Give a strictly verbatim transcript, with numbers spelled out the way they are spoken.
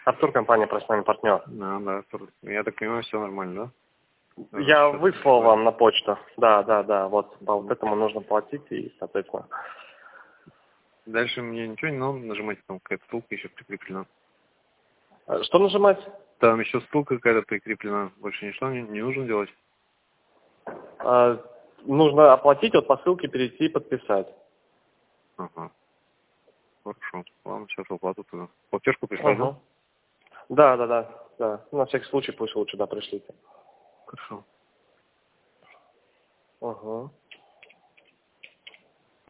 Артур, компания «Профессиональный партнер». Да, да, Артур. Я так понимаю, все нормально, да? Я Счет выслал прислали. вам на почту. Да, да, да. Вот по вот этому нужно платить и, соответственно. Дальше мне ничего не надо нажимать, там какая-то ссылка еще прикреплена. А что нажимать? Там еще ссылка какая-то прикреплена. Больше ничего не, не нужно делать. А, нужно оплатить, вот по ссылке перейти и подписать. Ага. Хорошо. Ладно, сейчас оплату тогда. Платежку прислать, да? Угу. Да, да, да, да. На всякий случай пусть лучше, да, пришлите. Хорошо. Угу.